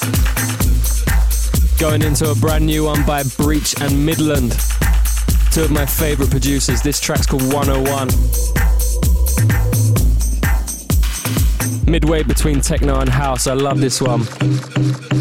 Going into a brand new one by Breach and Midland, two of my favourite producers. This track's called 101. Midway between techno and house, I love this one.